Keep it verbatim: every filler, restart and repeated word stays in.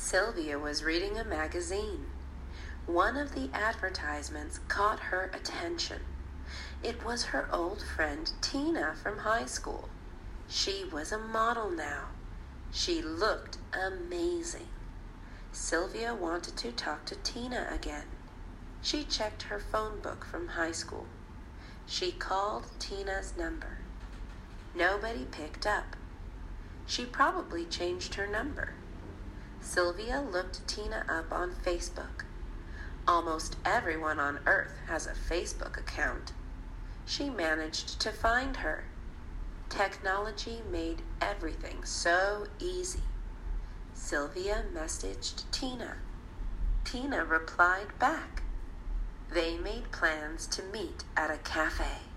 Sylvia was reading a magazine. One of the advertisements caught her attention. It was her old friend Tina from high school. She was a model now. She looked amazing. Sylvia wanted to talk to Tina again. She checked her phone book from high school. She called Tina's number. Nobody picked up. She probably changed her number. Sylvia looked Tina up on Facebook. Almost everyone on Earth has a Facebook account. She managed to find her. Technology made everything so easy. Sylvia messaged Tina. Tina replied back. They made plans to meet at a cafe.